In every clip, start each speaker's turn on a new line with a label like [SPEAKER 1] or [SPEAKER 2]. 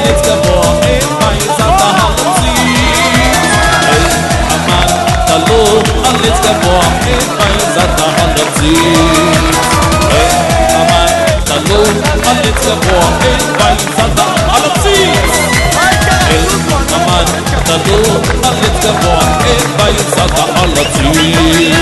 [SPEAKER 1] alles geboren, weiß an der Halle zieht. Aman, Talo, alles geboren, weiß an der Halle zieht. Aman, Talo, alles geboren, weiß an der Halle zieht. Aman, Talo, alles geboren, weiß an der Halle zieht.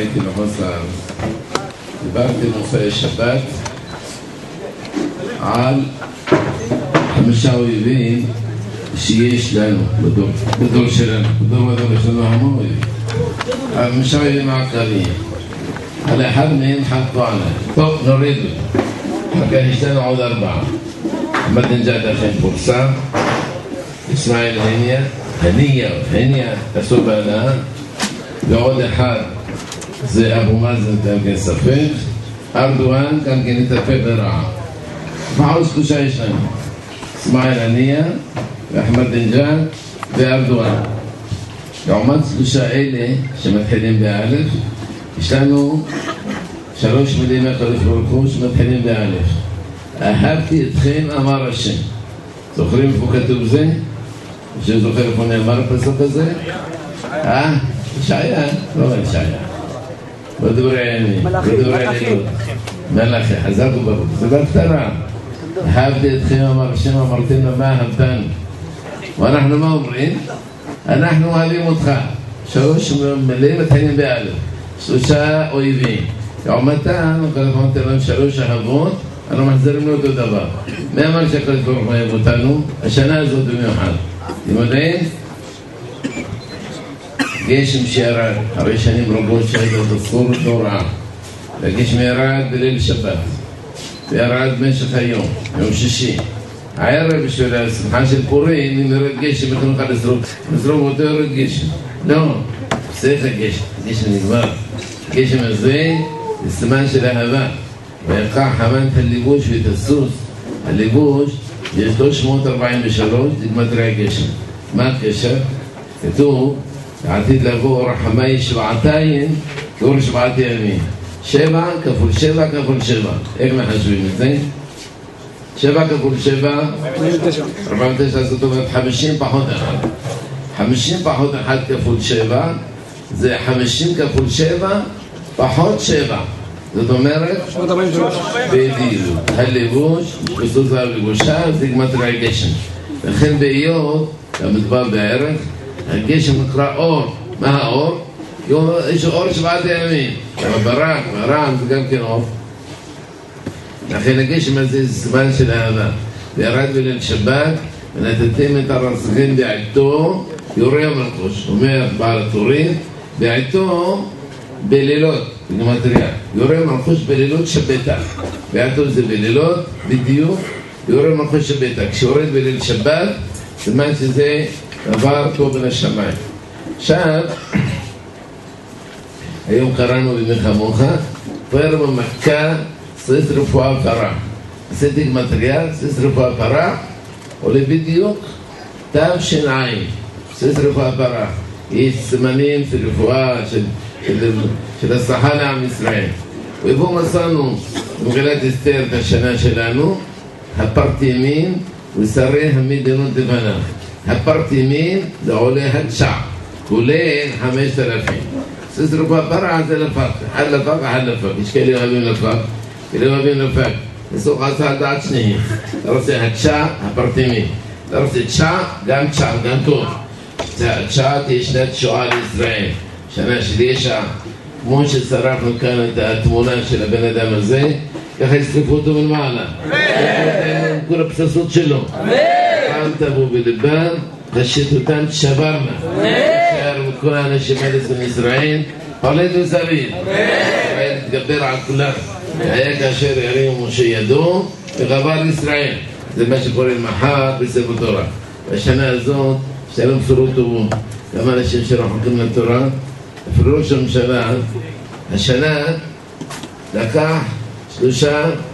[SPEAKER 2] הייתי בחוץ לארץ, דיברתי מופעי שבת על 5 אויבים שיש לנו בדור שלנו. בדור יש לנו המון אויבים. 5 אויבים העיקריים. על אחד מהם חלקו עליי. טוב, נוריד לו. אחר כך יש לנו עוד 4. אחמדינג'אד אכן פורסם, אסמאעיל הנייה, תעשו בהנאה, ועוד אחד זה אבו מאזן גם כן ספק, ארדואן גם כן יתהפך לרעה. ועוד 3 יש לנו, אסמאעיל הנייה ואחמדינג'אד וארדואן. לעומת 3 אלה שמתחילים באלף, יש לנו 3 מילים מהקדוש ברוך הוא שמתחילים באלף. אהבתי אתכם אמר השם. זוכרים איפה כתוב זה? מישהו זוכר איפה נאמר הפסוק הזה? ישעיה? לא ישעיה. בדברי הימים, בדברי הלילות. מלאכי, חזק וברוך. זה בהפטרה. אהבתי אתכם אמר השם, אמרתם למה אהבתנו. ואנחנו מה אומרים? אנחנו אוהבים אותך. 3 מילים מתחילים באלף. 3 אויבים. לעומתם, אמרתם להם 3 אהבות, אנחנו מחזירים לו אותו דבר. מי אמר שהקדוש ברוך הוא אוהב אותנו? השנה הזאת במיוחד. אתם יודעים? גשם שירד, הרי שנים רבות שהייתה תזכורת לא רעה. הגשם ירד בליל שבת, וירד במשך היום, יום שישי. הערב בשביל השמחה של פורים, אם ירד גשם, איך נוכל לזרוק אותו ירד גשם. לא, צריך הגשם, גשם נגמר. הגשם הזה זה סימן של אהבה. ויקח חמן את הליבוש ואת הסוס. הליבוש יש 343, זה גמטריה גשם. מה הקשר? כתוב, עתיד לבוא רחמי שבעתיים, כאור 7 ימים. 7 כפול 7 כפול 7. איך מחשבים את זה? 7 כפול 7, 49, זאת אומרת 50 פחות 1. 50 פחות 1 כפול 7, זה 50 כפול 7 פחות 7. זאת אומרת, בדיוק, הלבוש, בסוס הלבושה, זה גמטריה גשם. לכן באיות, המדבר בערך, הגשם נקרא אור. מה האור? יש אור 7 ימים. ברק, ברעם זה גם כן אור. לכן הגשם הזה זה סימן של אהבה. וירד בליל שבת, ונתתם את הרצחים בעיתו, יורה המלכוש. אומר בעל הטורים, בעיתו בלילות, בגמטריה. יורה מלכוש בלילות שביתה. בעיתו זה בלילות, בדיוק, יורה מלכוש שביתה. כשיורד בליל שבת, סימן שזה דבר טוב בין השמיים. עכשיו, היום קראנו במלחמוך, פר במכה, סריס רפואה פרה. עשיתי גמטריה, סריס רפואה פרה, עולה בדיוק תש"ע, סריס רפואה פרה. יש סימנים של רפואה, של הצלחה לעם ישראל. ואיפה מצאנו במגילת אסתר את השנה שלנו? הפרטימים ושרי המדינות לבנה. הפרטימים זה עולה 9, כולל 5,000. סריס רפואה פרה זה לפק, אחד לפק, אחד לפק. יש כאלה אוהבים לפק, כאלה אוהבים לפק. נסוך עשה על דעת שניהם. אתה רוצה 9, הפרטימים. אתה רוצה 9, גם 9, גם טוב. 9 תהיה שנת שואה לישראל. שנה של ישע. כמו ששרפנו כאן את התמונה של הבן אדם הזה, ככה ישרפו אותו מלמעלה. כל הפצצות שלו. פעם תבוא בלבם, תשתותם תשברנה. תשאר וכל האנשים האלה מישראל, פלט וזריד. ישראל תתגבר על כולם. היה כאשר ירימו משה ידו, וגבר ישראל. זה מה שקורה מחר בספר תורה. בשנה הזאת, שלום בשורות טובות. גם אנשים שרחוקים לתורה, אפילו ראש הממשלה, השנה לקח 3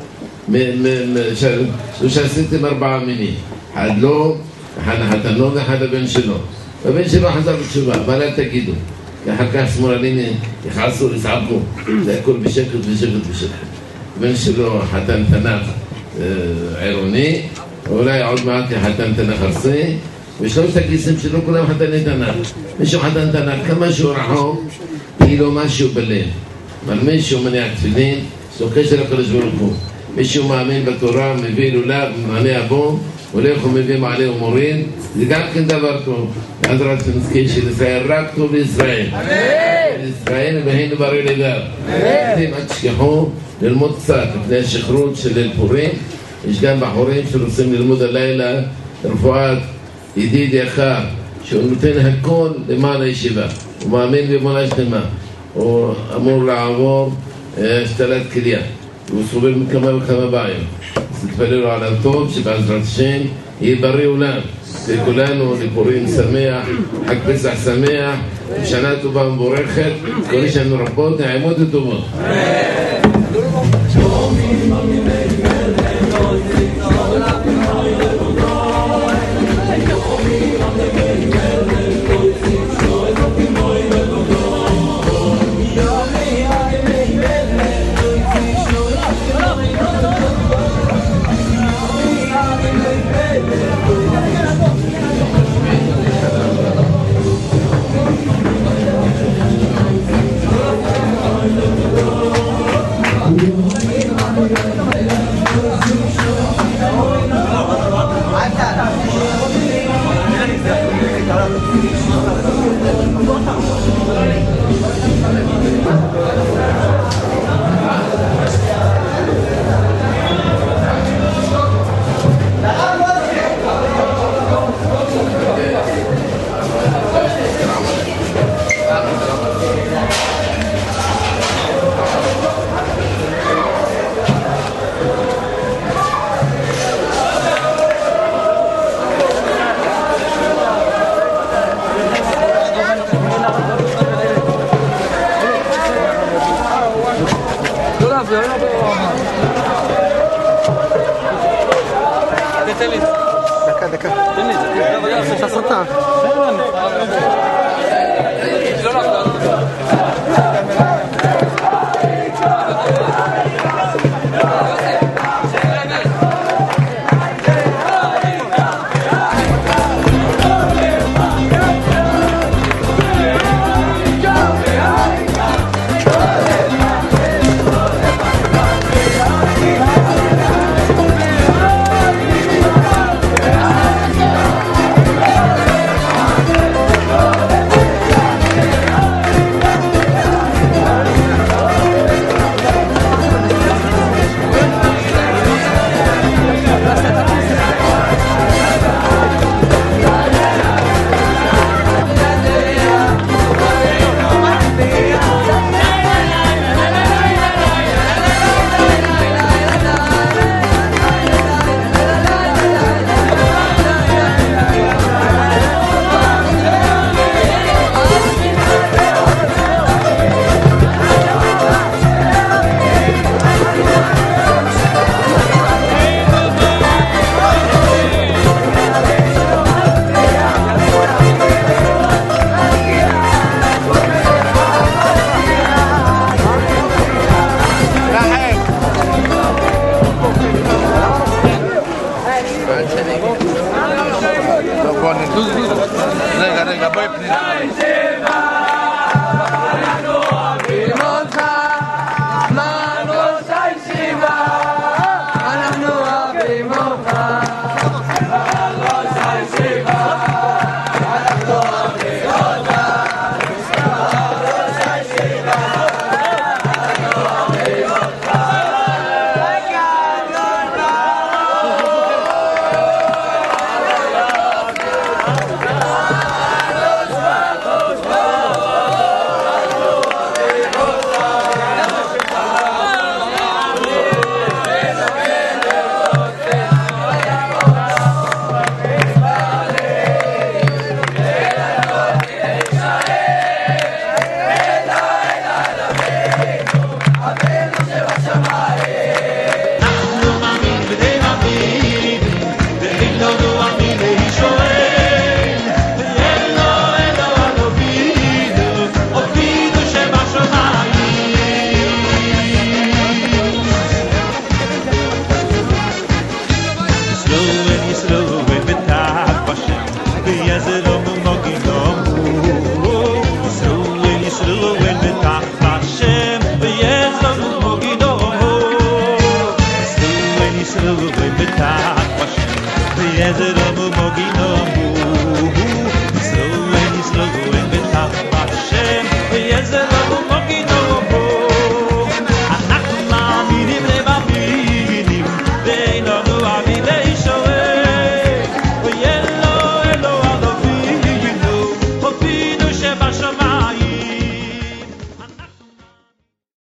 [SPEAKER 2] סרטים 4 מינים. אחד לא, אחד החתנו ואחד הבן שלו. והבן שלו חזר בתשובה, אבל אל תגידו. כי אחר כך שמאלנים יכעסו, יצעקו. זה הכל בשקט. הבן שלו חתן תנ"ך עירוני, אולי עוד מעט חתן תנ"ך ארצי, ושלושת הכיסים שלו כולם חתני תנ"ך. מישהו חתן תנ"ך, כמה שהוא רחוק, יהיה לו משהו בלב. אבל מישהו מניע תפילין, יש לו קשר לקדוש ברוך הוא. מישהו מאמין בתורה, מביא לולב, מענה אבו, הולך ומביא מעלה ומוריד, זה גם כן דבר טוב. בעזרת נזכי של ישראל, רק טוב לישראל. ישראל והיינו בריא לידר. אתם אל תשכחו ללמוד קצת לפני השחרור של ליל פורים. יש גם בחורים שרוצים ללמוד הלילה רפואת ידיד יקר, שהוא נותן הכל למען הישיבה. הוא מאמין באמונה שלמה. הוא אמור לעבור השתלת כליה. הוא סובל מכמה וכמה בעיות. אז תתפללו עליו טוב, שבעזרת השם יהיה בריא עולם. לכולנו לפורים שמח, חג פסח שמח, שנה טובה ומבורכת, כל שנה רבות, נעימות וטובות.
[SPEAKER 3] Yes,